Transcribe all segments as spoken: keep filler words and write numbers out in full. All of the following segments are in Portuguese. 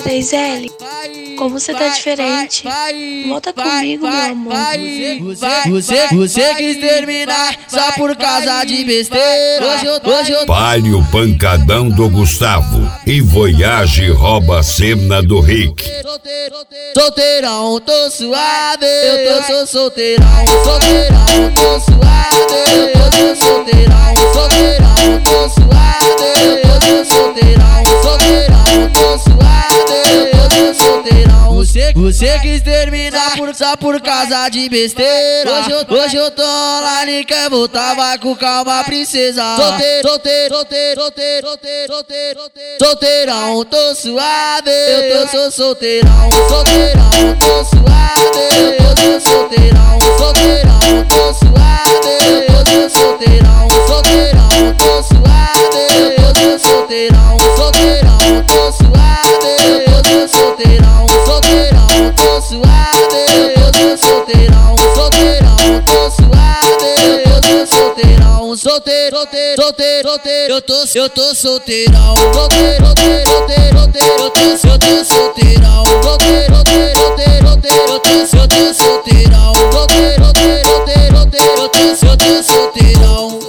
seis L, como você tá diferente. Volta comigo, meu amor. Você, você, você quis terminar só por causa de besteira. Hoje eu, hoje eu... Pare o pancadão do Gustavo e Voyage rouba a cena do Rick. Solteirão, tô suave, eu tô sou solteirão. Solteirão, tô suave, eu tô solteirão. Solteirão, tô suave, eu tô solteirão. Solteirão, tô suave, eu tô solteirão. Você, você quis terminar por, só por causa de besteira. Hoje eu, hoje eu tô online, quer voltar, vai com calma, princesa. Solteiro, solteiro, solteiro, solteiro, solteiro, solteiro, solteiro. Solteirão, tô suave, eu tô sou solteirão. Solteirão, tô suave, eu tô solteirão. Solteirão, tô suave, eu tô solteirão. Solteirão, tô suave, eu tô solteirão. Solteirão, tô suave, eu tô solteirão. Solteirão, tô suave, eu tô solteirão. Solteirão, tô suave, eu tô solteirão. Solteiro, solteiro, solteiro, solteiro, eu tô, eu tô solteirão. Solteiro, solteiro, solteiro, solteiro, eu tô, eu tô solteirão. Solteiro, solteiro, solteiro, solteiro, eu tô, eu tô solteirão. Solteiro, solteiro, solteiro, solteiro, eu tô, eu tô solteirão.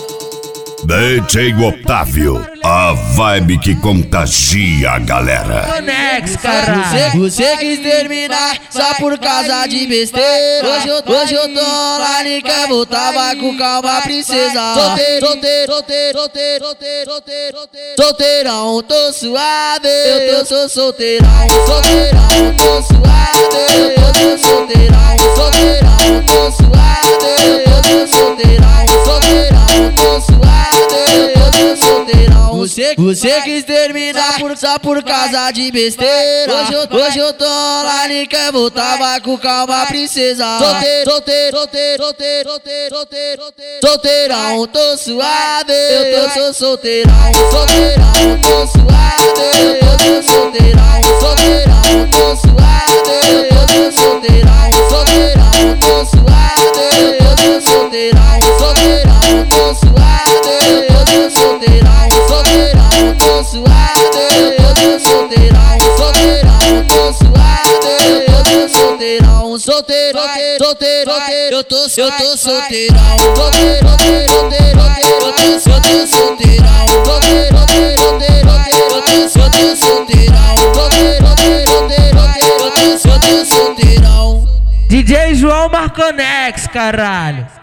D J Otávio, a vibe que contagia a galera. Conex, caralho. Você, você quis terminar só por causa de besteira. Hoje eu, hoje eu tô online, quer voltar, vai com calma, princesa. Solteiro, solteiro, solteiro, solteiro, solteiro, solteiro, solteiro. Solteirão, tô suave, eu tô sou solteirão. Solteirão, tô suave, eu tô solteirão. Solteirão, tô suave, eu tô solteirão. Solteirão, tô suave, eu tô solteirão. Você, você quis terminar por, só por causa de besteira. Hoje eu, hoje eu tô online, quer voltar, vai com calma, princesa. Solteiro, solteiro, solteiro, solteiro, solteiro, solteiro, solteiro. Solteirão, tô suave, eu tô sou solteirão. Solteirão, tô suave, eu tô solteirão. Solteirão, tô suave, eu tô solteirão. Solteirão, tô suave, eu tô solteirão. Solteirão, tô suave, eu tô solteirão. Solteirão, tô suave, eu tô solteirão. Solteirão, tô suave, eu tô solteirão. Solteiro, solteiro, solteiro, eu tô, eu tô solteirão. Solteiro, solteiro, solteiro, eu tô, eu tô solteirão. Solteiro, solteiro, solteiro, eu tô, eu tô solteirão. Solteiro, solteiro, solteiro, eu tô, eu tô solteirão. D J João Marconex, caralho.